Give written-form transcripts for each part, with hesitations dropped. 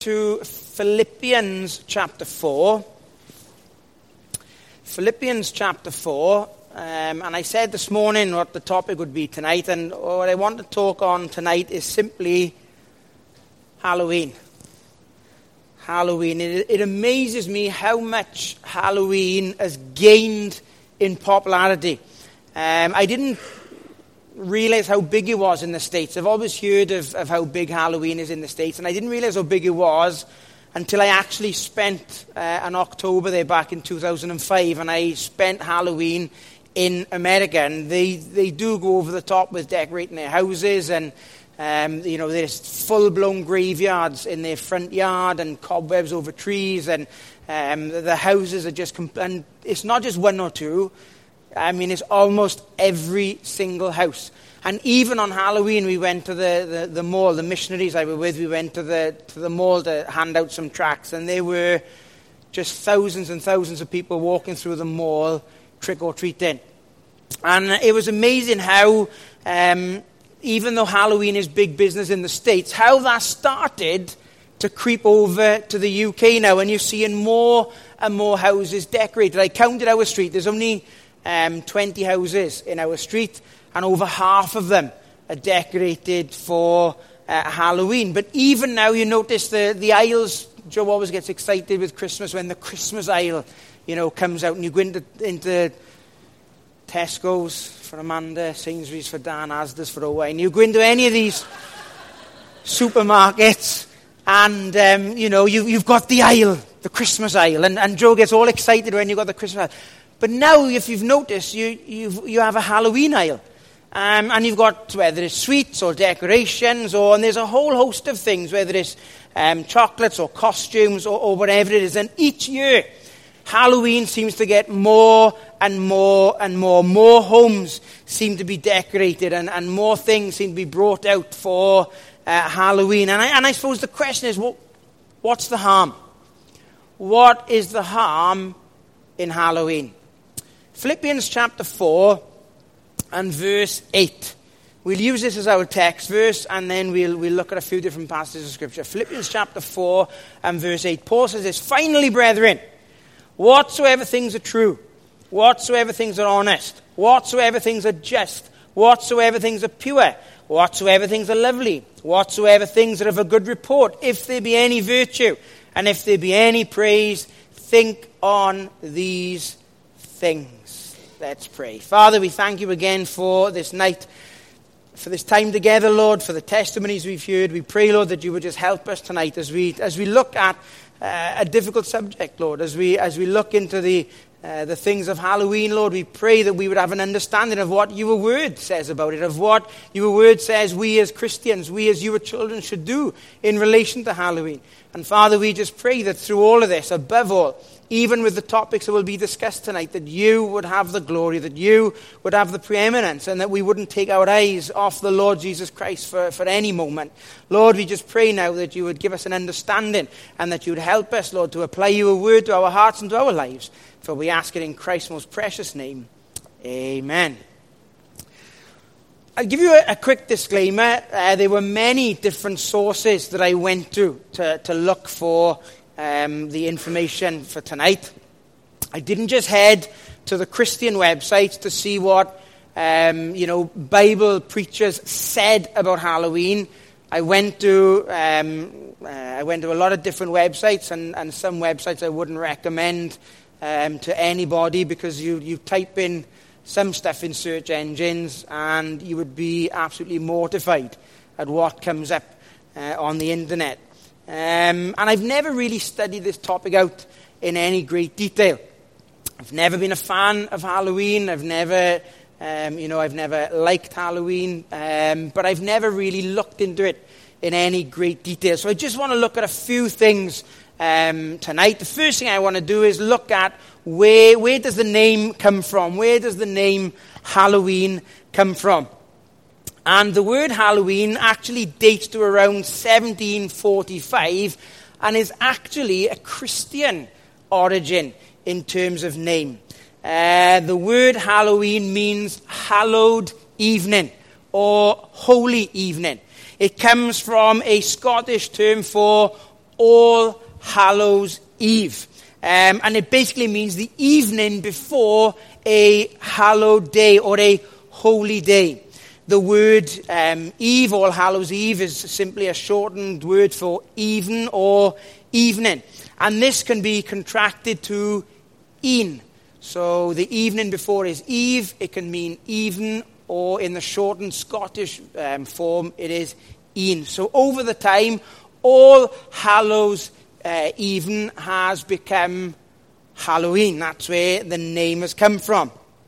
To Philippians chapter 4. Philippians chapter 4. And I said this morning what the topic would be tonight. And what I want to talk on tonight is simply Halloween. Halloween. It amazes me how much Halloween has gained in popularity. I didn't realize how big it was in the States. I've always heard of how big Halloween is in the States, and I didn't realize how big it was until I actually spent an October there back in 2005, and I spent Halloween in America. And they do go over the top with decorating their houses, and there's full-blown graveyards in their front yard and cobwebs over trees, and the houses are just and it's not just one or two. I mean, it's almost every single house. And even on Halloween, we went to the mall. The missionaries I were with, we went to the mall to hand out some tracts. And there were just thousands and thousands of people walking through the mall, trick-or-treating. And it was amazing how, even though Halloween is big business in the States, how that started to creep over to the UK now. And you're seeing more and more houses decorated. I counted our street. There's only 20 houses in our street, and over half of them are decorated for Halloween. But even now, you notice the aisles. Joe always gets excited with Christmas when the Christmas aisle, comes out, and you go into Tesco's for Amanda, Sainsbury's for Dan, Asda's for Owain. You go into any of these supermarkets, and you've got the aisle, the Christmas aisle, and Joe gets all excited when you've got the Christmas aisle. But now, if you've noticed, you have a Halloween aisle. And you've got, whether it's sweets or decorations, and there's a whole host of things, whether it's chocolates or costumes or whatever it is. And each year, Halloween seems to get more and more and more. More homes seem to be decorated, and more things seem to be brought out for Halloween. And I suppose the question is, what's the harm? What is the harm in Halloween? Philippians chapter 4 and verse 8. We'll use this as our text verse, and then we'll look at a few different passages of Scripture. Philippians chapter 4 and verse 8. Paul says this: "Finally, brethren, whatsoever things are true, whatsoever things are honest, whatsoever things are just, whatsoever things are pure, whatsoever things are lovely, whatsoever things are of a good report, if there be any virtue, and if there be any praise, think on these things." Let's pray. Father, we thank you again for this night, for this time together, Lord, for the testimonies we've heard. We pray, Lord, that you would just help us tonight as we look at a difficult subject, Lord, as we look into the things of Halloween, Lord. We pray that we would have an understanding of what your word says about it, of what your word says we as Christians, we as your children should do in relation to Halloween. And Father, we just pray that through all of this, above all, even with the topics that will be discussed tonight, that you would have the glory, that you would have the preeminence, and that we wouldn't take our eyes off the Lord Jesus Christ for any moment. Lord, we just pray now that you would give us an understanding, and that you would help us, Lord, to apply your word to our hearts and to our lives. For we ask it in Christ's most precious name. Amen. I'll give you a quick disclaimer. There were many different sources that I went to look for the information for tonight. I didn't just head to the Christian websites to see what Bible preachers said about Halloween. I went to a lot of different websites, and some websites I wouldn't recommend to anybody, because you type in some stuff in search engines and you would be absolutely mortified at what comes up on the internet. And I've never really studied this topic out in any great detail. I've never been a fan of Halloween. I've never liked Halloween, but I've never really looked into it in any great detail. So I just want to look at a few things tonight. The first thing I want to do is look at where does the name come from? Where does the name Halloween come from? And the word Halloween actually dates to around 1745 and is actually a Christian origin in terms of name. The word Halloween means hallowed evening or holy evening. It comes from a Scottish term for All Hallows Eve. And it basically means the evening before a hallowed day or a holy day. The word Eve, All Hallows Eve, is simply a shortened word for even or evening. And this can be contracted to een. So the evening before is Eve. It can mean even, or in the shortened Scottish form, it is een. So over the time, All Hallows Even has become Halloween. That's where the name has come from.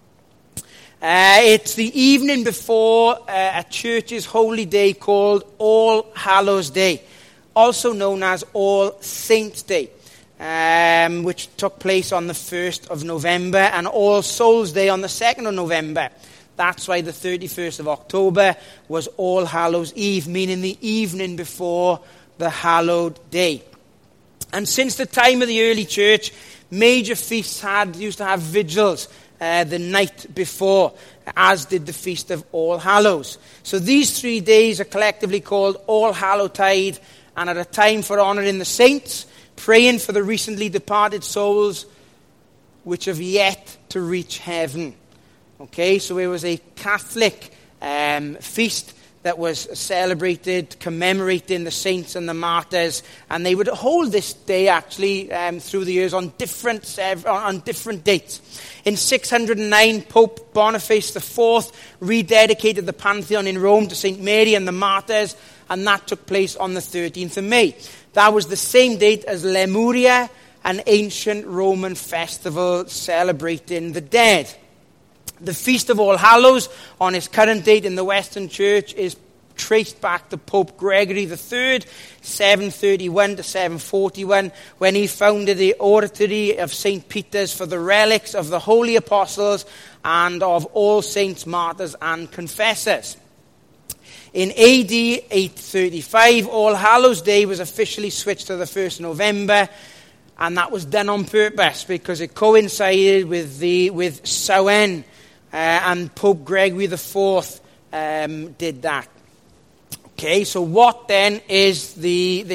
It's the evening before a church's holy day called All Hallows Day, also known as All Saints Day, which took place on the 1st of November, and All Souls Day on the 2nd of November. That's why the 31st of October was All Hallows Eve, meaning the evening before the hallowed day. And since the time of the early church, major feasts used to have vigils the night before, as did the Feast of All Hallows. So these 3 days are collectively called All Hallowtide, and are a time for honouring the saints, praying for the recently departed souls which have yet to reach heaven. Okay, so it was a Catholic feast that was celebrated, commemorating the saints and the martyrs, and they would hold this day actually through the years on different dates. In 609, Pope Boniface IV rededicated the Pantheon in Rome to St. Mary and the martyrs, and that took place on the 13th of May. That was the same date as Lemuria, an ancient Roman festival celebrating the dead. The Feast of All Hallows, on its current date in the Western Church, is traced back to Pope Gregory III, 731 to 741, when he founded the Oratory of St. Peter's for the relics of the holy apostles and of all saints, martyrs, and confessors. In AD 835, All Hallows Day was officially switched to the 1st of November, and that was done on purpose because it coincided with Samhain. And Pope Gregory IV did that. Okay, so what then is the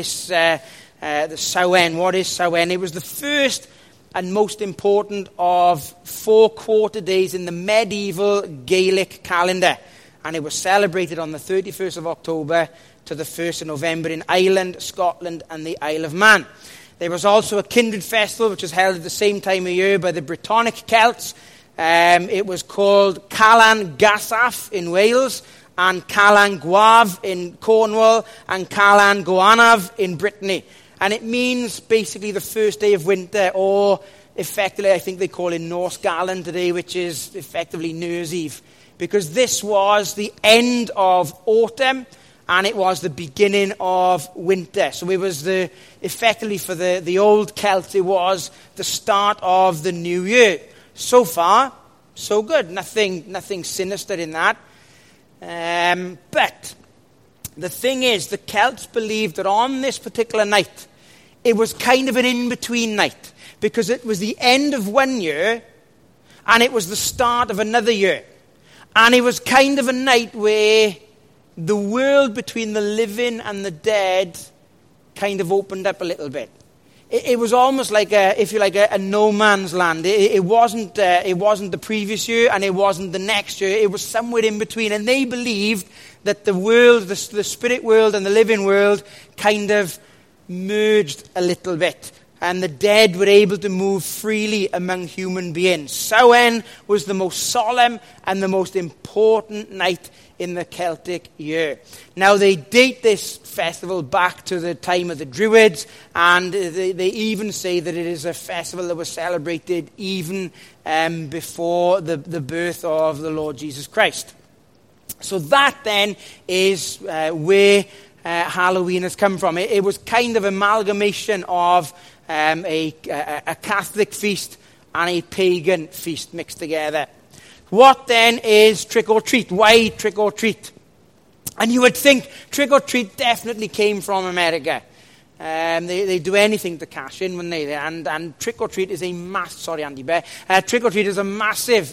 Samhain? What is Samhain? It was the first and most important of 4 quarter days in the medieval Gaelic calendar, and it was celebrated on the 31st of October to the 1st of November in Ireland, Scotland, and the Isle of Man. There was also a kindred festival which was held at the same time of year by the Brittonic Celts. It was called Calan Gassaf in Wales, and Calan Gaeaf in Cornwall, and Calan Gaeaf in Brittany. And it means basically the first day of winter, or effectively I think they call it Norse Galan today, which is effectively New Year's Eve. Because this was the end of autumn, and it was the beginning of winter. So it was effectively for the old Celts, it was the start of the new year. So far, so good. Nothing sinister in that. But the thing is, the Celts believed that on this particular night, it was kind of an in-between night, because it was the end of one year, and it was the start of another year. And it was kind of a night where the world between the living and the dead kind of opened up a little bit. It was almost like a no man's land. It wasn't the previous year, and it wasn't the next year. It was somewhere in between. And they believed that the world, the spirit world and the living world, kind of merged a little bit, and the dead were able to move freely among human beings. Samhain was the most solemn and the most important night in the Celtic year. Now, they date this festival back to the time of the Druids, and they even say that it is a festival that was celebrated even before the birth of the Lord Jesus Christ. So that then is where Halloween has come from. It was kind of amalgamation of a Catholic feast and a pagan feast mixed together. What then is trick-or-treat? Why trick-or-treat? And you would think trick-or-treat definitely came from America. They do anything to cash in, wouldn't they? And trick-or-treat is trick-or-treat is a massive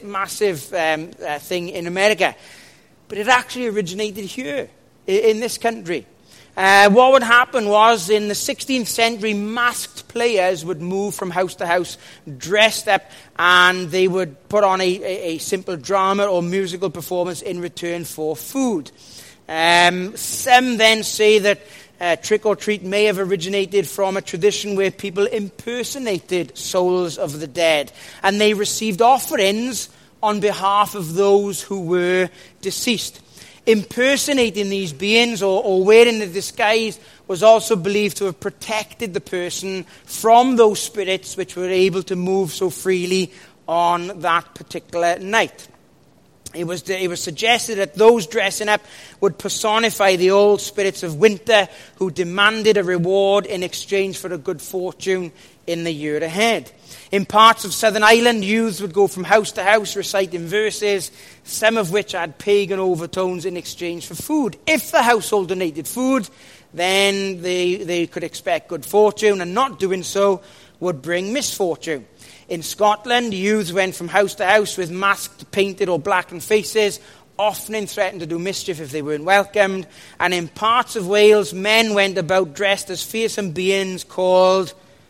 thing in America. But it actually originated here, in this country. What would happen was, in the 16th century, masked players would move from house to house dressed up, and they would put on a simple drama or musical performance in return for food. Some then say that trick or treat may have originated from a tradition where people impersonated souls of the dead, and they received offerings on behalf of those who were deceased. Impersonating these beings or wearing the disguise was also believed to have protected the person from those spirits which were able to move so freely on that particular night. It was suggested that those dressing up would personify the old spirits of winter who demanded a reward in exchange for a good fortune in the year ahead. In parts of Southern Ireland, youths would go from house to house reciting verses, some of which had pagan overtones in exchange for food. If the household donated food, then they could expect good fortune, and not doing so would bring misfortune. In Scotland, youths went from house to house with masked, painted or blackened faces, often threatened to do mischief if they weren't welcomed. And in parts of Wales, men went about dressed as fearsome beings called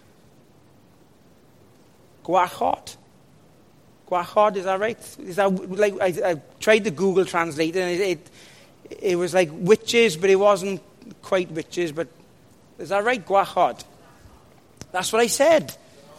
gwachod. Gwachod, is that right? Is that like I tried to Google translate it, and it was like witches, but it wasn't quite witches. But is that right? Gwachod. That's what I said.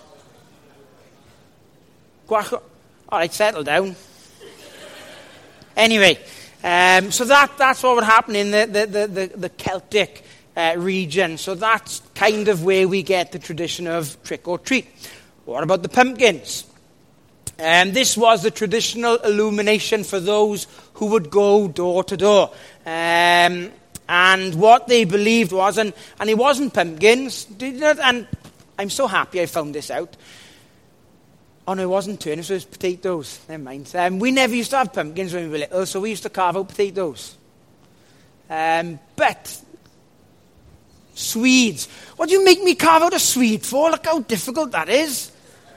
Gwachod. All right, settle down. Anyway, so that's what would happen in the Celtic region. So that's kind of where we get the tradition of trick or treat. What about the pumpkins? This was the traditional illumination for those who would go door to door. And what they believed was, and it wasn't pumpkins, and I'm so happy I found this out. Oh no, it wasn't turnips, it was potatoes. Never mind. We never used to have pumpkins when we were little, so we used to carve out potatoes. But Swedes. What do you make me carve out a Swede for? Look how difficult that is.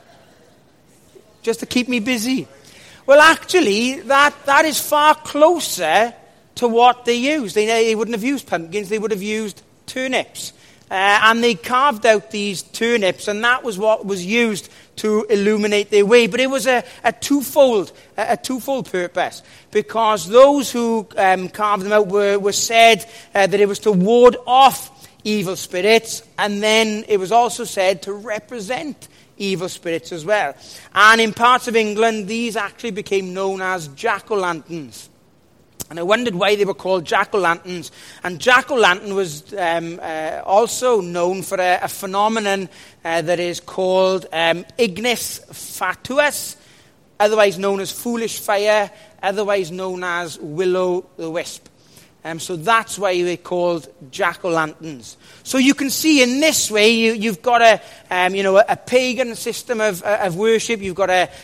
Just to keep me busy. Well, actually, that is far closer to what they used. They wouldn't have used pumpkins, they would have used turnips. And they carved out these turnips, and that was what was used to illuminate their way. But it was a twofold purpose, because those who carved them out were said that it was to ward off evil spirits, and then it was also said to represent evil spirits as well. And in parts of England, these actually became known as jack-o'-lanterns. And I wondered why they were called jack-o'-lanterns. And jack-o'-lantern was also known for a phenomenon that is called ignis fatuus, otherwise known as foolish fire, otherwise known as will-o'-the-wisp. So that's why they're called jack-o'-lanterns. So you can see in this way, you've got a pagan system of worship. You've got a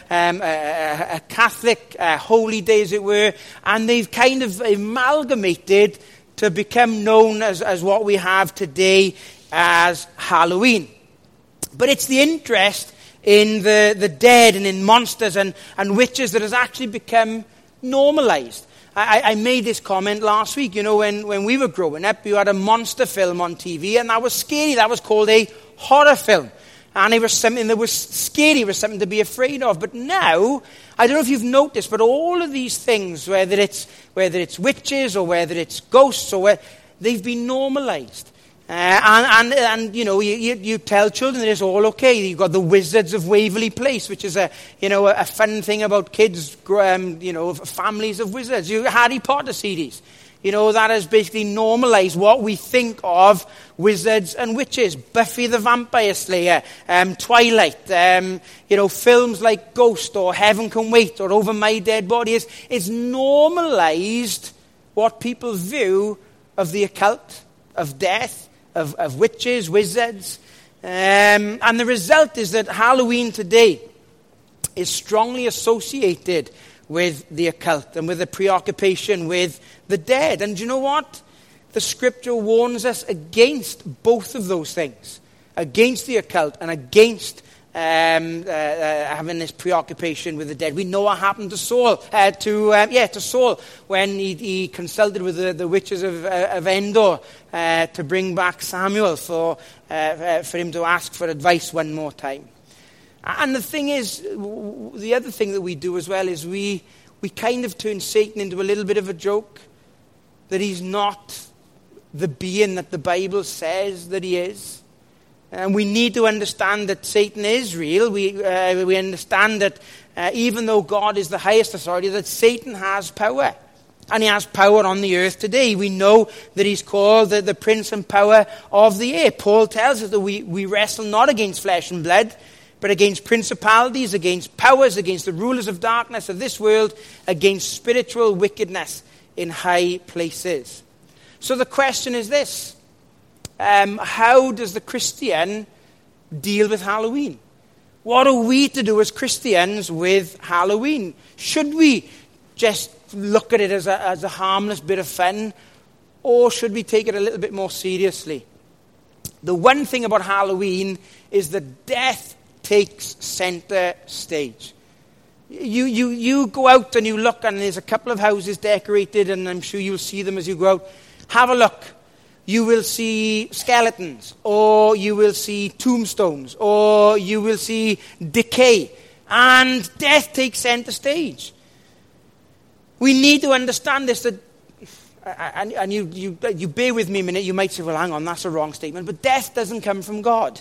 Catholic holy day, as it were, and they've kind of amalgamated to become known as what we have today as Halloween. But it's the interest in the dead and in monsters and witches that has actually become normalized. I made this comment last week. You know, when we were growing up, you had a monster film on TV, and that was scary. That was called a horror film. And it was something that was scary. It was something to be afraid of. But now, I don't know if you've noticed, but all of these things, whether it's witches or whether it's ghosts, they've been normalized. And you know, you tell children that it's all okay. You've got the Wizards of Waverley Place, which is a fun thing about kids, families of wizards. Harry Potter series. You know, that has basically normalized what we think of wizards and witches. Buffy the Vampire Slayer, Twilight, films like Ghost or Heaven Can Wait or Over My Dead Body. It's normalized what people view of the occult, of death, of witches, wizards. And the result is that Halloween today is strongly associated with the occult and with a preoccupation with the dead. And do you know what? The scripture warns us against both of those things. Against the occult and against having this preoccupation with the dead. We know what happened to Saul, to Saul when he consulted with the witches of Endor to bring back Samuel for him to ask for advice one more time. And the thing is, the other thing that we do as well is we kind of turn Satan into a little bit of a joke, that he's not the being that the Bible says that he is. And we need to understand that Satan is real. We understand that even though God is the highest authority, that Satan has power. And he has power on the earth today. We know that he's called the prince and power of the air. Paul tells us that we wrestle not against flesh and blood, but against principalities, against powers, against the rulers of darkness of this world, against spiritual wickedness in high places. So the question is this. How does the Christian deal with Halloween? What are we to do as Christians with Halloween? Should we just look at it as a harmless bit of fun, or should we take it a little bit more seriously? The one thing about Halloween is that death takes center stage. You go out and you look, and there's a couple of houses decorated, and I'm sure you'll see them as you go out. Have a look. You will see skeletons, or you will see tombstones, or you will see decay, and death takes center stage. We need to understand this, that, and you bear with me a minute. You might say, well, hang on, that's a wrong statement. But death doesn't come from God.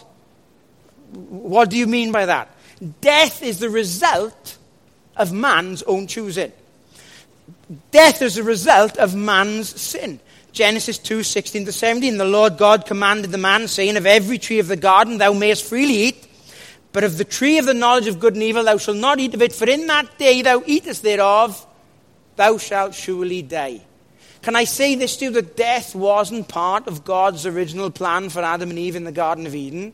What do you mean by that? Death is the result of man's own choosing. Death is the result of man's sin. Genesis 2:16-17, the Lord God commanded the man, saying, of every tree of the garden thou mayest freely eat, but of the tree of the knowledge of good and evil thou shalt not eat of it, for in that day thou eatest thereof, thou shalt surely die. Can I say this to you, that death wasn't part of God's original plan for Adam and Eve in the Garden of Eden?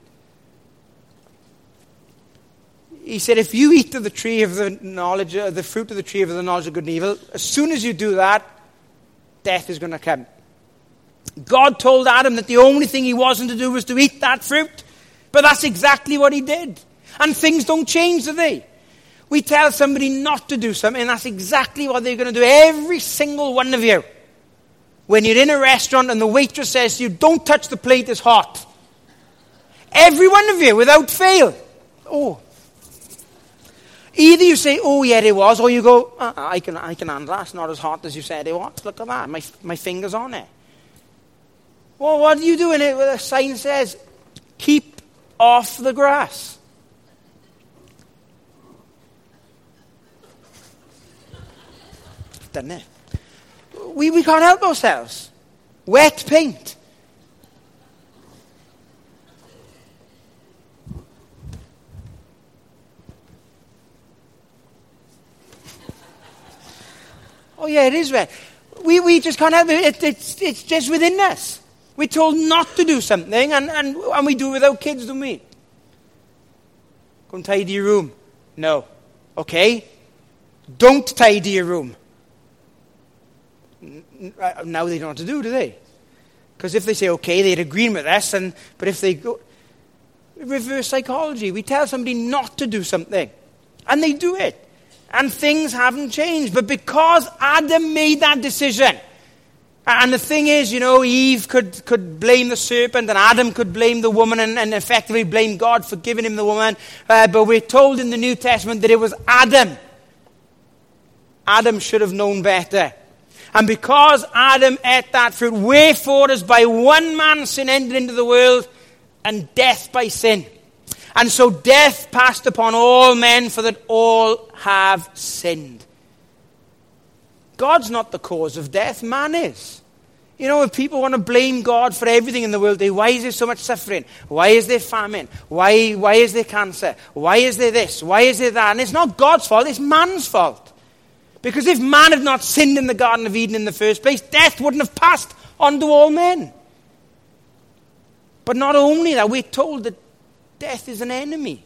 He said, if you eat of the tree of the knowledge, the fruit of the tree of the knowledge of good and evil, as soon as you do that, death is going to come. God told Adam that the only thing he wasn't to do was to eat that fruit. But that's exactly what he did. And things don't change, do they? We tell somebody not to do something, and that's exactly what they're going to do. Every single one of you. When you're in a restaurant and the waitress says to you, don't touch the plate, it's hot. Every one of you, without fail. Oh. Either you say, oh yeah, it was, or you go, I can handle that. It's not as hot as you said it was. Look at that, my finger's on it. Well, what are you doing it where a sign says, keep off the grass? Done it. We can't help ourselves. Wet paint. Oh yeah, it is wet. We just can't help it. It's just within us. We're told not to do something, and we do it with our kids, don't we? Go and tidy your room. No. Okay. Don't tidy your room. Now they don't know what to do they? Because if they say okay, they're agreeing with us, but if they go... Reverse psychology. We tell somebody not to do something, and they do it. And things haven't changed. But because Adam made that decision, and the thing is, Eve could blame the serpent, and Adam could blame the woman, and effectively blame God for giving him the woman. But we're told in the New Testament that it was Adam. Adam should have known better. And because Adam ate that fruit, wherefore as by one man sin entered into the world, and death by sin. And so death passed upon all men, for that all have sinned. God's not the cause of death, man is. If people want to blame God for everything in the world, why is there so much suffering? Why is there famine? Why is there cancer? Why is there this? Why is there that? And it's not God's fault, it's man's fault. Because if man had not sinned in the Garden of Eden in the first place, death wouldn't have passed on to all men. But not only that, we're told that death is an enemy.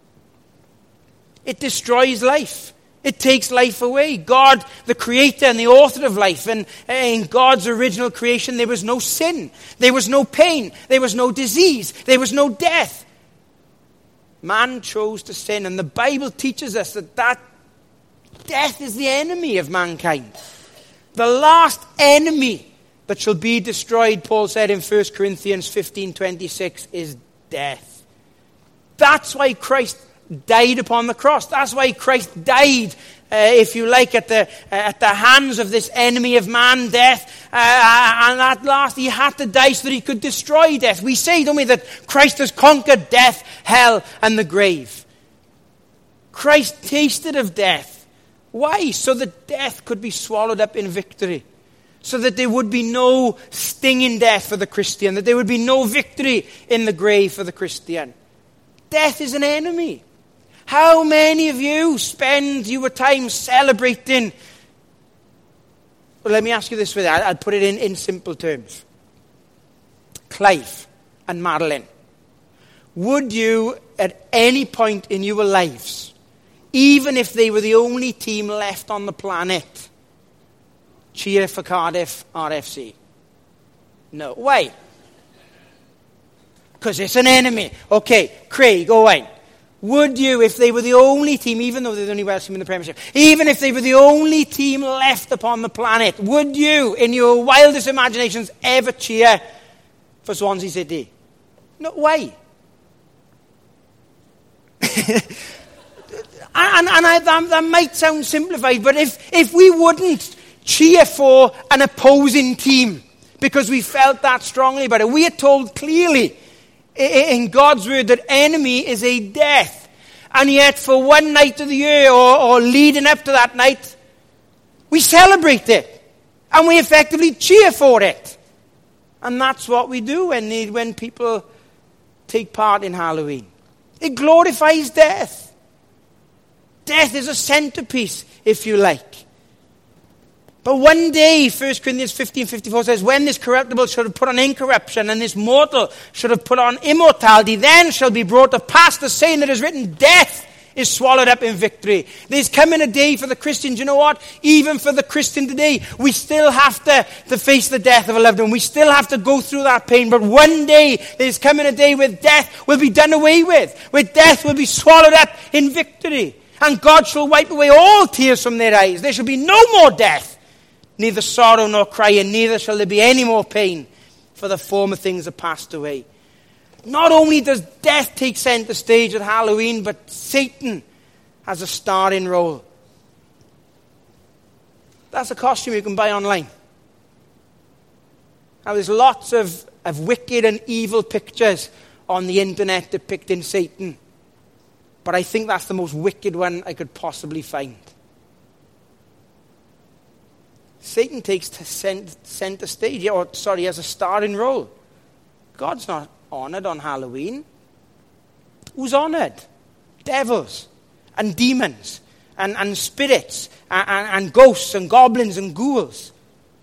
It destroys life. It takes life away. God, the creator and the author of life, and in God's original creation, there was no sin. There was no pain. There was no disease. There was no death. Man chose to sin, and the Bible teaches us that death is the enemy of mankind. The last enemy that shall be destroyed, Paul said in 1 Corinthians 15:26, is death. That's why Christ died upon the cross. That's why Christ died, if you like, at the hands of this enemy of man, death. And at last he had to die so that he could destroy death. We say, don't we, that Christ has conquered death, hell, and the grave. Christ tasted of death. Why? So that death could be swallowed up in victory. So that there would be no sting in death for the Christian. That there would be no victory in the grave for the Christian. Death is an enemy. How many of you spend your time celebrating? Well, let me ask you this way. I'll put it in simple terms. Clive and Madeline, would you at any point in your lives, even if they were the only team left on the planet, cheer for Cardiff RFC? No. Why? Because it's an enemy. Okay, Craig, go on. Would you, if they were the only team, even though they're the only Welsh team in the Premiership, even if they were the only team left upon the planet, would you, in your wildest imaginations, ever cheer for Swansea City? No. Why? That might sound simplified, but if we wouldn't cheer for an opposing team because we felt that strongly about it, we are told clearly in God's word that enemy is a death. And yet for one night of the year or leading up to that night, we celebrate it. And we effectively cheer for it. And that's what we do when people take part in Halloween. It glorifies death. Death is a centerpiece, if you like. But one day, 1 Corinthians 15:54 says, when this corruptible shall have put on incorruption, and this mortal shall have put on immortality, then shall be brought to pass the saying that is written, death is swallowed up in victory. There's coming a day for the Christian. Do you know what? Even for the Christian today, we still have to face the death of a loved one. We still have to go through that pain. But one day, there's coming a day where death will be done away with. Where death will be swallowed up in victory. And God shall wipe away all tears from their eyes. There shall be no more death. Neither sorrow nor crying, neither shall there be any more pain, for the former things are passed away. Not only does death take center stage at Halloween, but Satan has a starring role. That's a costume you can buy online. Now there's lots of wicked and evil pictures on the internet depicting Satan. But I think that's the most wicked one I could possibly find. Satan takes center stage, has a starring role. God's not honored on Halloween. Who's honored? Devils and demons and spirits and ghosts and goblins and ghouls.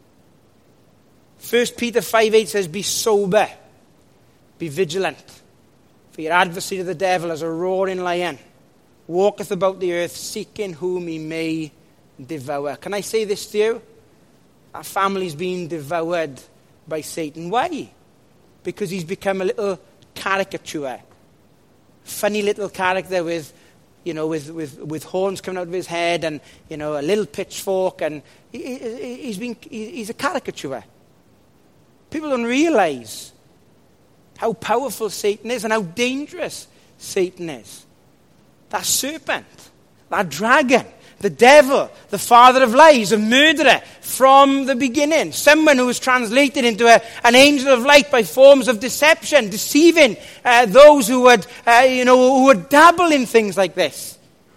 1 Peter 5:8 says, be sober, be vigilant. For your adversary the devil, as a roaring lion, walketh about the earth, seeking whom he may devour. Can I say this to you? Our family's being devoured by Satan. Why? Because he's become a little caricature. Funny little character with horns coming out of his head and, a little pitchfork. And he's a caricature. People don't realize how powerful Satan is and how dangerous Satan is. That serpent, that dragon, the devil, the father of lies, a murderer from the beginning. Someone who was translated into an angel of light by forms of deception, deceiving those who would dabble in things like this.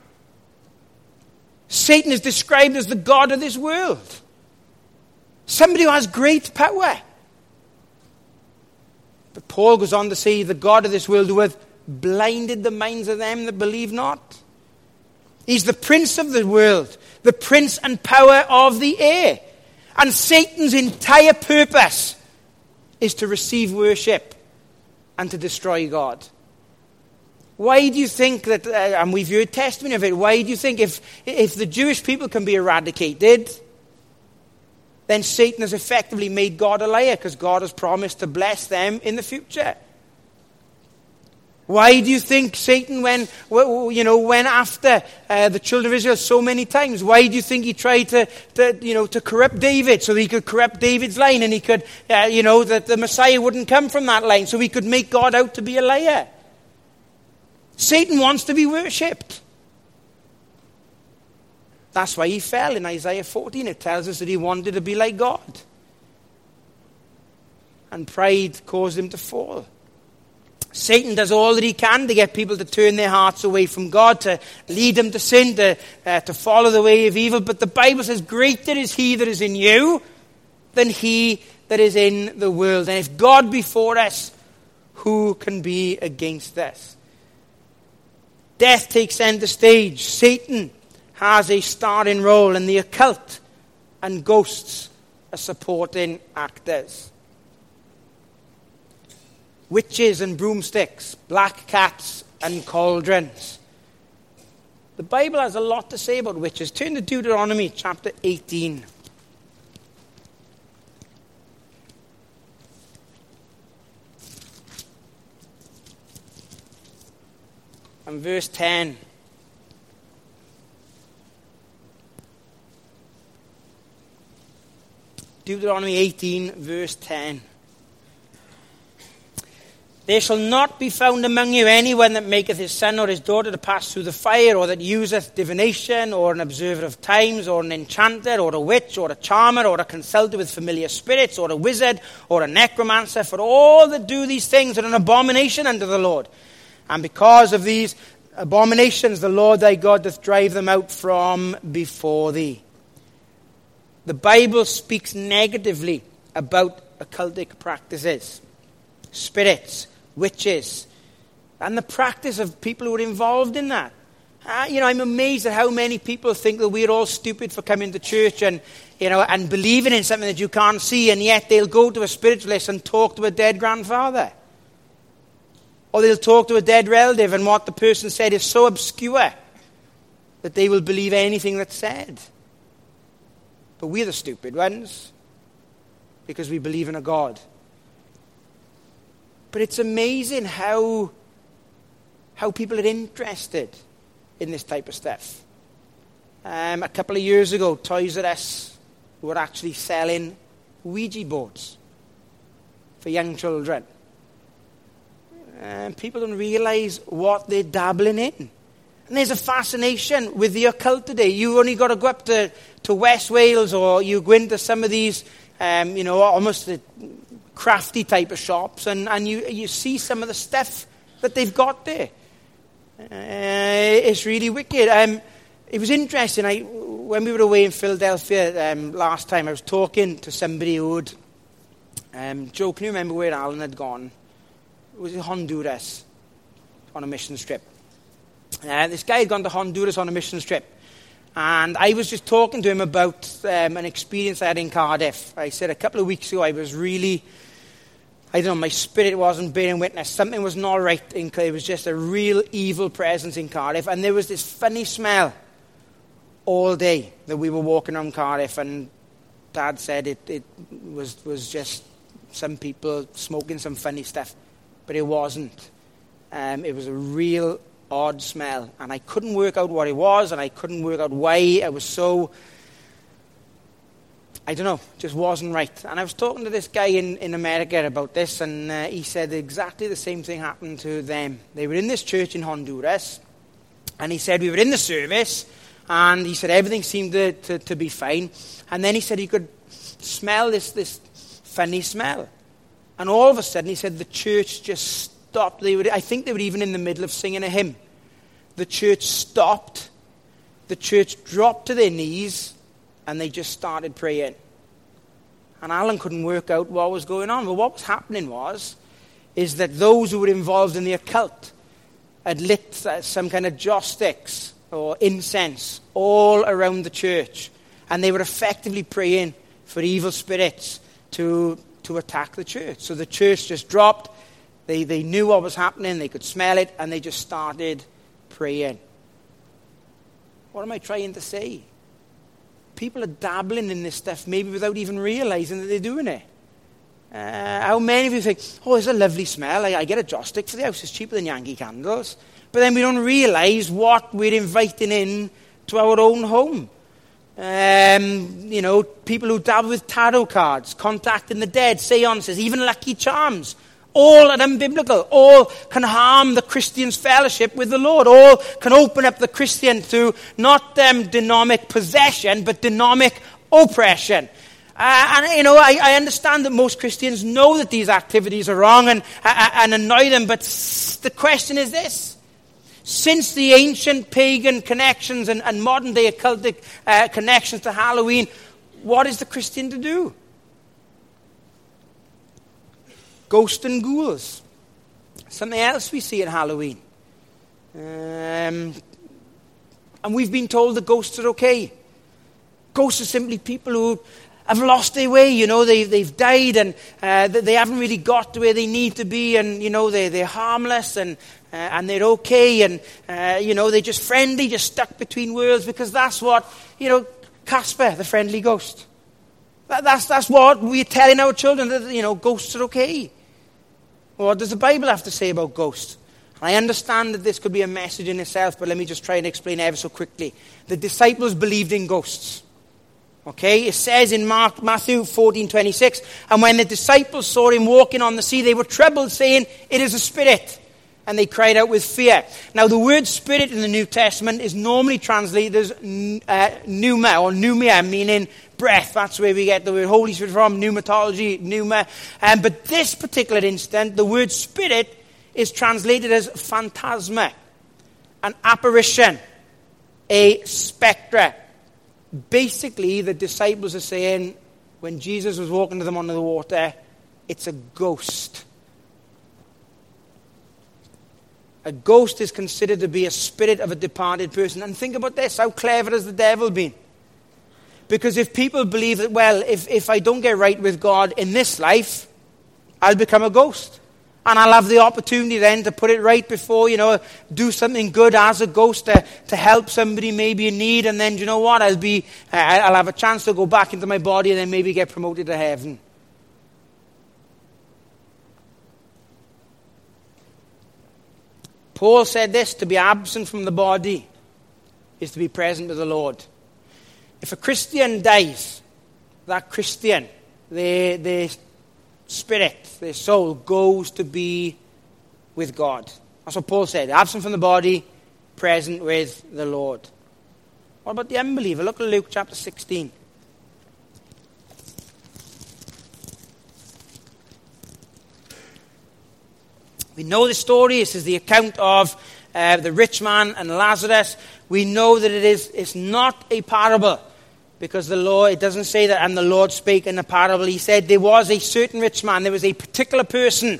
Satan is described as the god of this world. Somebody who has great power. But Paul goes on to say, the god of this world who hath blinded the minds of them that believe not. He's the prince of the world, the prince and power of the air. And Satan's entire purpose is to receive worship and to destroy God. Why do you think that, and we've heard testimony of it, why do you think if the Jewish people can be eradicated, then Satan has effectively made God a liar, because God has promised to bless them in the future? Why do you think Satan went after the children of Israel so many times? Why do you think he tried to corrupt David so that he could corrupt David's line and he could, that the Messiah wouldn't come from that line so he could make God out to be a liar? Satan wants to be worshipped. That's why he fell in Isaiah 14. It tells us that he wanted to be like God. And pride caused him to fall. Satan does all that he can to get people to turn their hearts away from God, to lead them to sin, to follow the way of evil. But the Bible says, greater is he that is in you than he that is in the world. And if God be for us, who can be against us? Death takes center stage. Satan has a starring role, and the occult and ghosts are supporting actors. Witches and broomsticks, black cats and cauldrons. The Bible has a lot to say about witches. Turn to Deuteronomy chapter 18. And verse 10. Deuteronomy 18, verse 10. There shall not be found among you anyone that maketh his son or his daughter to pass through the fire, or that useth divination, or an observer of times, or an enchanter, or a witch, or a charmer, or a consulter with familiar spirits, or a wizard, or a necromancer. For all that do these things are an abomination unto the Lord. And because of these abominations, the Lord thy God doth drive them out from before thee. The Bible speaks negatively about occultic practices, spirits, witches, and the practice of people who are involved in that. I'm amazed at how many people think that we're all stupid for coming to church and believing in something that you can't see, and yet they'll go to a spiritualist and talk to a dead grandfather. Or they'll talk to a dead relative, and what the person said is so obscure that they will believe anything that's said. But we're the stupid ones because we believe in a God. But it's amazing how people are interested in this type of stuff. A couple of years ago, Toys R Us were actually selling Ouija boards for young children. People don't realize what they're dabbling in. And there's a fascination with the occult today. You only got to go up to West Wales, or you go into some of these, almost crafty type of shops, and you see some of the stuff that they've got there. It's really wicked. It was interesting. When we were away in Philadelphia last time, I was talking to somebody who would... Joe, can you remember where Alan had gone? It was in Honduras on a mission trip. This guy had gone to Honduras on a mission trip. And I was just talking to him about an experience I had in Cardiff. I said a couple of weeks ago I was really... my spirit wasn't bearing witness. Something was not right. It was just a real evil presence in Cardiff. And there was this funny smell all day that we were walking around Cardiff. And Dad said it was just some people smoking some funny stuff. But it wasn't. It was a real odd smell. And I couldn't work out what it was. And I couldn't work out why. I was so... I don't know, just wasn't right. And I was talking to this guy in America about this, and he said exactly the same thing happened to them. They were in this church in Honduras, and he said we were in the service, and he said everything seemed to be fine. And then he said he could smell this funny smell. And all of a sudden, he said the church just stopped. I think they were even in the middle of singing a hymn. The church stopped. The church dropped to their knees, and they just started praying. And Alan couldn't work out what was going on. But what was happening is that those who were involved in the occult had lit some kind of joss sticks or incense all around the church. And they were effectively praying for evil spirits to attack the church. So the church just dropped. They knew what was happening. They could smell it. And they just started praying. What am I trying to say? People are dabbling in this stuff maybe without even realizing that they're doing it. How many of you think, oh, there's a lovely smell. I get a joss stick for the house. It's cheaper than Yankee candles. But then we don't realize what we're inviting in to our own home. People who dabble with tarot cards, contacting the dead, seances, even lucky charms. All are unbiblical. All can harm the Christian's fellowship with the Lord. All can open up the Christian to not demonic possession, but demonic oppression. I understand that most Christians know that these activities are wrong and annoy them, but the question is this. Since the ancient pagan connections and modern-day occultic connections to Halloween, what is the Christian to do? Ghosts and ghouls. Something else we see at Halloween. And we've been told that ghosts are okay. Ghosts are simply people who have lost their way. They've died and they haven't really got to where they need to be, and they're harmless and they're okay, and they're just friendly, just stuck between worlds, because that's what Casper, the friendly ghost. That's what we're telling our children, that ghosts are okay. What does the Bible have to say about ghosts? I understand that this could be a message in itself, but let me just try and explain ever so quickly. The disciples believed in ghosts. Okay, it says in Matthew 14:26, and when the disciples saw him walking on the sea, they were troubled, saying, "It is a spirit." And they cried out with fear. Now, the word spirit in the New Testament is normally translated as pneuma, or pneumia, meaning breath. That's where we get the word Holy Spirit from, pneumatology, pneuma. But this particular instant, the word spirit is translated as phantasma, an apparition, a spectre. Basically, the disciples are saying, when Jesus was walking to them on the water, it's a ghost. A ghost is considered to be a spirit of a departed person. And think about this, how clever has the devil been? Because if people believe that, well, if I don't get right with God in this life, I'll become a ghost. And I'll have the opportunity then to put it right before, do something good as a ghost to help somebody maybe in need. And then, what? I'll have a chance to go back into my body and then maybe get promoted to heaven. Paul said this, to be absent from the body is to be present with the Lord. If a Christian dies, that Christian, their spirit, their soul, goes to be with God. That's what Paul said. Absent from the body, present with the Lord. What about the unbeliever? Look at Luke chapter 16. We know the story. This is the account of the rich man and Lazarus. We know that it's not a parable, because it doesn't say that, and the Lord spake in a parable. He said there was a certain rich man. There was a particular person.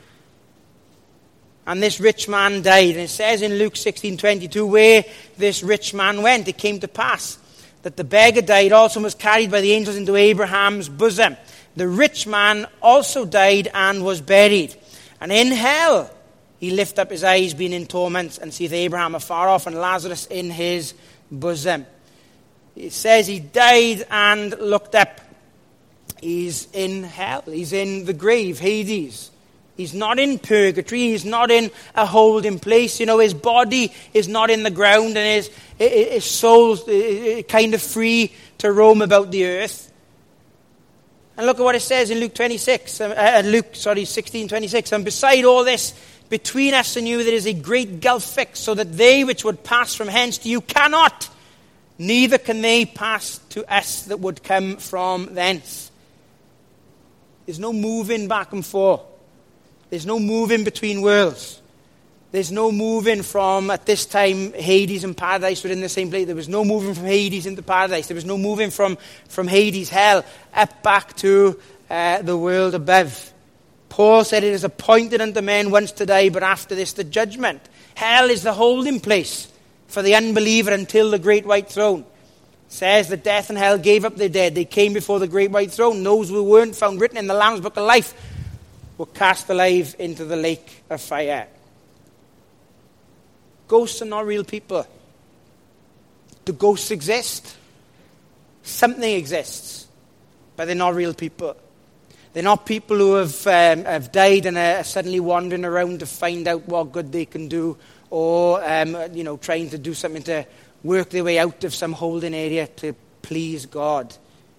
And this rich man died. And it says in Luke 16:22, where this rich man went, it came to pass that the beggar died also and was carried by the angels into Abraham's bosom. The rich man also died and was buried. And in hell he lifted up his eyes, being in torment, and seeth Abraham afar off and Lazarus in his bosom. It says he died and looked up. He's in hell. He's in the grave, Hades. He's not in purgatory. He's not in a holding place. His body is not in the ground, and his soul is kind of free to roam about the earth. And look at what it says in Luke 16:26. And beside all this, between us and you there is a great gulf fixed, so that they which would pass from hence to you cannot, neither can they pass to us that would come from thence. There's no moving back and forth. There's no moving between worlds. There's no moving from, at this time, Hades and paradise were in the same place. There was no moving from Hades into paradise. There was no moving from Hades, hell, up back to the world above. Paul said it is appointed unto men once to die, but after this the judgment. Hell is the holding place for the unbeliever until the great white throne. It says that death and hell gave up their dead. They came before the great white throne. Those who weren't found written in the Lamb's book of life were cast alive into the lake of fire. Ghosts are not real people. Do ghosts exist? Something exists, but they're not real people. They're not people who have died and are suddenly wandering around to find out what good they can do, or trying to do something to work their way out of some holding area to please God.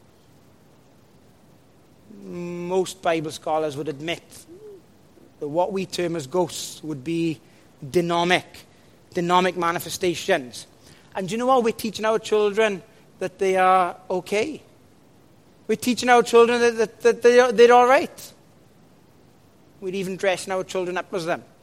Most Bible scholars would admit that what we term as ghosts would be dynamic manifestations. And do you know what? We're teaching our children that they are okay. We're teaching our children that they're all right. We're even dressing our children up as them.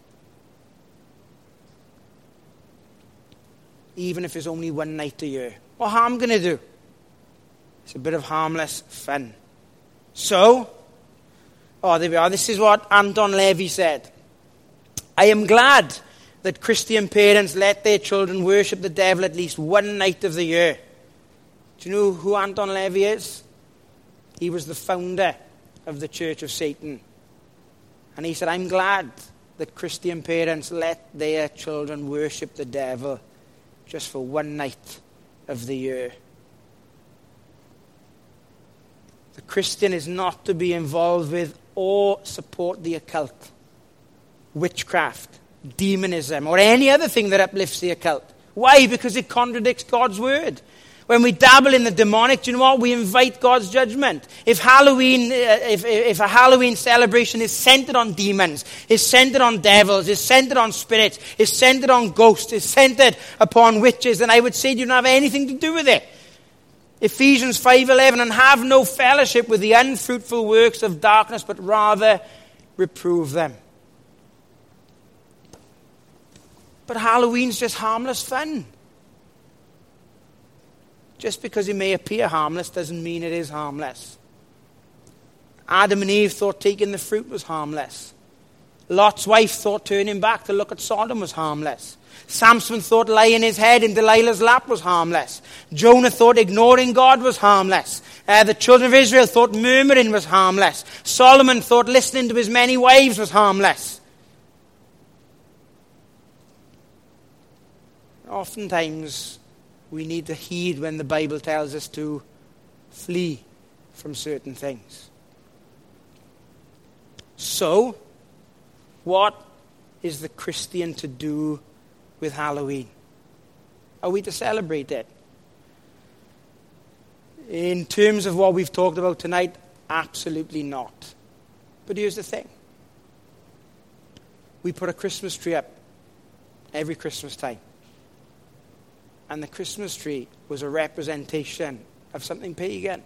Even if it's only one night a year. What harm going to do? It's a bit of harmless fun. So, there we are. This is what Anton Levy said. I am glad that Christian parents let their children worship the devil at least one night of the year. Do you know who Anton Levy is? He was the founder of the Church of Satan. And he said, I'm glad that Christian parents let their children worship the devil just for one night of the year. The Christian is not to be involved with or support the occult, witchcraft, demonism, or any other thing that uplifts the occult. Why? Because it contradicts God's word. When we dabble in the demonic, do you know what? We invite God's judgment. If a Halloween celebration is centered on demons, is centered on devils, is centered on spirits, is centered on ghosts, is centered upon witches, then I would say you don't have anything to do with it. Ephesians 5:11, and have no fellowship with the unfruitful works of darkness, but rather reprove them. But Halloween's just harmless fun. Just because it may appear harmless doesn't mean it is harmless. Adam and Eve thought taking the fruit was harmless. Lot's wife thought turning back to look at Sodom was harmless. Samson thought laying his head in Delilah's lap was harmless. Jonah thought ignoring God was harmless. The children of Israel thought murmuring was harmless. Solomon thought listening to his many wives was harmless. Oftentimes, we need to heed when the Bible tells us to flee from certain things. So, what is the Christian to do with Halloween? Are we to celebrate it? In terms of what we've talked about tonight, absolutely not. But here's the thing. We put a Christmas tree up every Christmas time. And the Christmas tree was a representation of something pagan.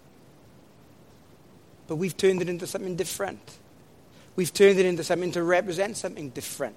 But we've turned it into something different. We've turned it into something to represent something different.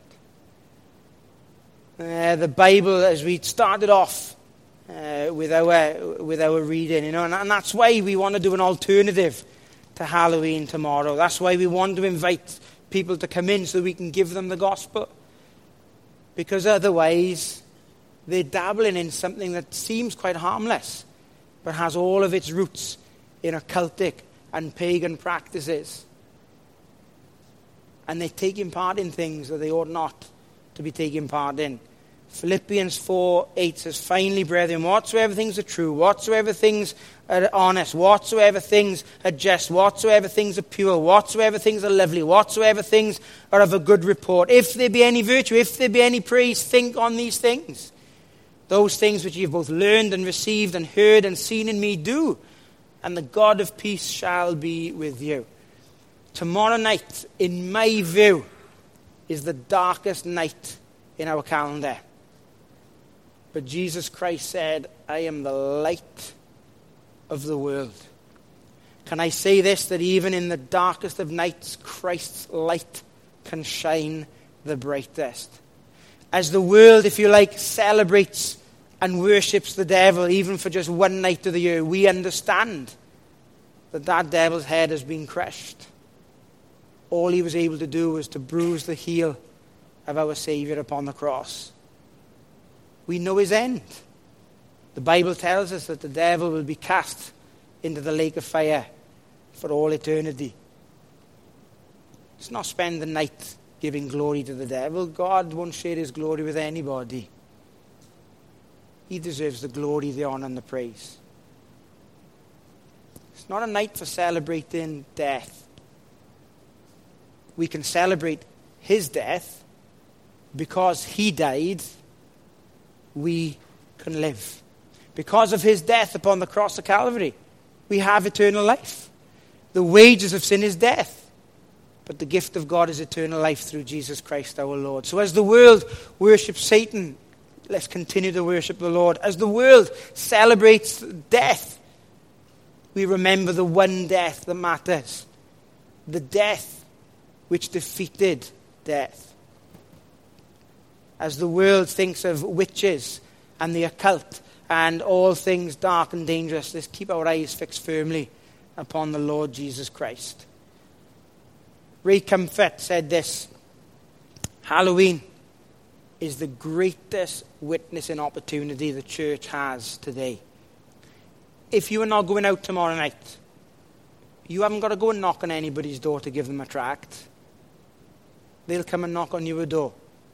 The Bible, as we started off with our reading, and that's why we want to do an alternative to Halloween tomorrow. That's why we want to invite people to come in so we can give them the gospel. Because otherwise, they're dabbling in something that seems quite harmless, but has all of its roots in occultic and pagan practices. And they're taking part in things that they ought not to be taking part in. Philippians 4:8 says, finally, brethren, whatsoever things are true, whatsoever things are honest, whatsoever things are just, whatsoever things are pure, whatsoever things are lovely, whatsoever things are of a good report, if there be any virtue, if there be any praise, think on these things. Those things which you've both learned and received and heard and seen in me, do, and the God of peace shall be with you. Tomorrow night, in my view, is the darkest night in our calendar. But Jesus Christ said, I am the light of the world. Can I say this, that even in the darkest of nights, Christ's light can shine the brightest? As the world, if you like, celebrates and worships the devil, even for just one night of the year, we understand that devil's head has been crushed. All he was able to do was to bruise the heel of our Savior upon the cross. We know his end. The Bible tells us that the devil will be cast into the lake of fire for all eternity. Let's not spend the night giving glory to the devil. God won't share his glory with anybody. He deserves the glory, the honor, and the praise. It's not a night for celebrating death. We can celebrate his death because he died. We can live. Because of his death upon the cross of Calvary, we have eternal life. The wages of sin is death, but the gift of God is eternal life through Jesus Christ our Lord. So as the world worships Satan, let's continue to worship the Lord. As the world celebrates death, we remember the one death that matters. The death which defeated death. As the world thinks of witches and the occult and all things dark and dangerous, let's keep our eyes fixed firmly upon the Lord Jesus Christ. Ray Comfort said this: Halloween is the greatest witnessing opportunity the church has today. If you are not going out tomorrow night, you haven't got to go and knock on anybody's door to give them a tract. They'll come and knock on your door.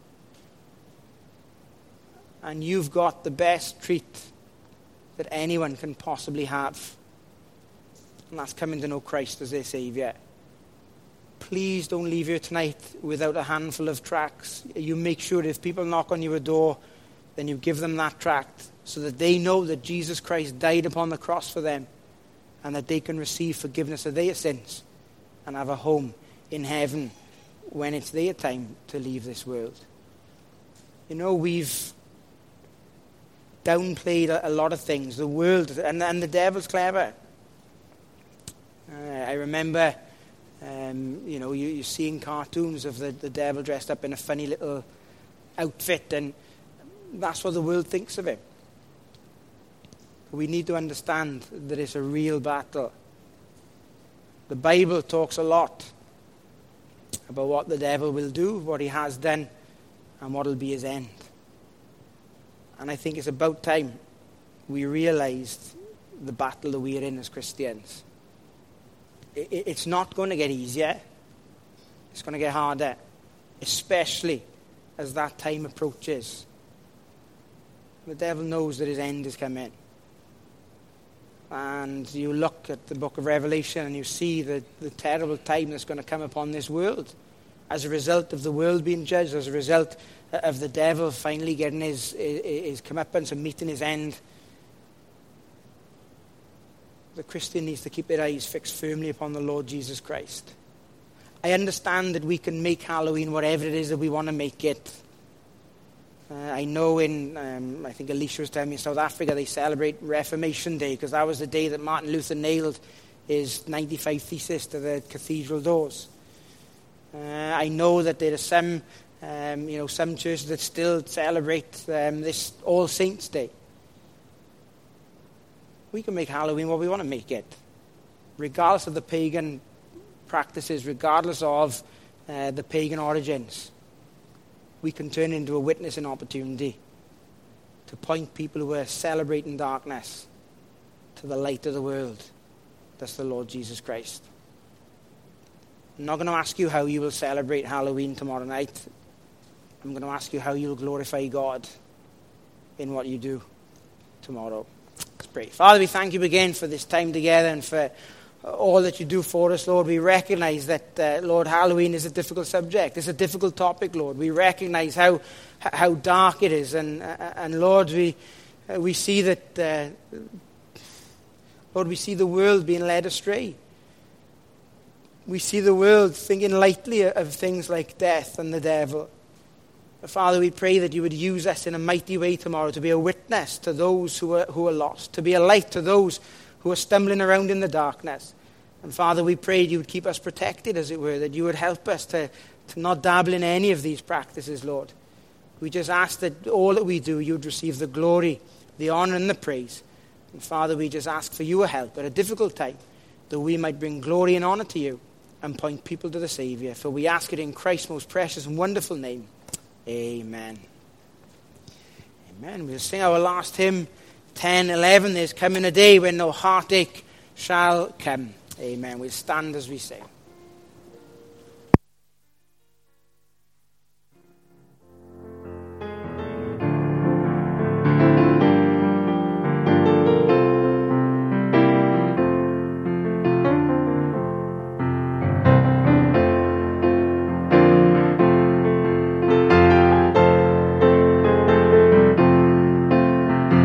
And you've got the best treat that anyone can possibly have. And that's coming to know Christ as their Saviour. Please don't leave here tonight without a handful of tracts. You make sure if people knock on your door, then you give them that tract so that they know that Jesus Christ died upon the cross for them and that they can receive forgiveness of their sins and have a home in heaven when it's their time to leave this world. You know, we've downplayed a lot of things. The world and the devil's clever. I remember, you're seeing cartoons of the devil dressed up in a funny little outfit, and that's what the world thinks of him. We need to understand that it's a real battle. The Bible talks a lot about what the devil will do, what he has done, and what will be his end. And I think it's about time we realized the battle that we are in as Christians. It's not going to get easier. It's going to get harder, especially as that time approaches. The devil knows that his end is coming. And you look at the book of Revelation and you see the terrible time that's going to come upon this world as a result of the world being judged, as a result of the devil finally getting his comeuppance and meeting his end. The Christian needs to keep their eyes fixed firmly upon the Lord Jesus Christ. I understand that we can make Halloween whatever it is that we want to make it. I know I think Alicia was telling me in South Africa they celebrate Reformation Day because that was the day that Martin Luther nailed his 95 Thesis to the cathedral doors. I know that there are some churches that still celebrate this All Saints Day. We can make Halloween what we want to make it, regardless of the pagan practices, regardless of the pagan origins. We can turn it into a witnessing opportunity to point people who are celebrating darkness to the light of the world. That's the Lord Jesus Christ. I'm not going to ask you how you will celebrate Halloween tomorrow night. I'm going to ask you how you'll glorify God in what you do tomorrow. Let's pray. Father, we thank you again for this time together and for all that you do for us, Lord. We recognize that, Lord, Halloween is a difficult subject. It's a difficult topic, Lord. We recognize how dark it is. And Lord, we see that, Lord, we see the world being led astray. We see the world thinking lightly of things like death and the devil. Father, we pray that you would use us in a mighty way tomorrow to be a witness to those who are lost, to be a light to those who are stumbling around in the darkness. And Father, we prayed you would keep us protected, as it were, that you would help us to not dabble in any of these practices, Lord. We just ask that all that we do, you would receive the glory, the honor, and the praise. And Father, we just ask for your help at a difficult time, that we might bring glory and honor to you and point people to the Savior. For we ask it in Christ's most precious and wonderful name. Amen. Amen. We'll sing our last hymn, 10:11. There's coming a day when no heartache shall come. Amen. We'll stand as we sing.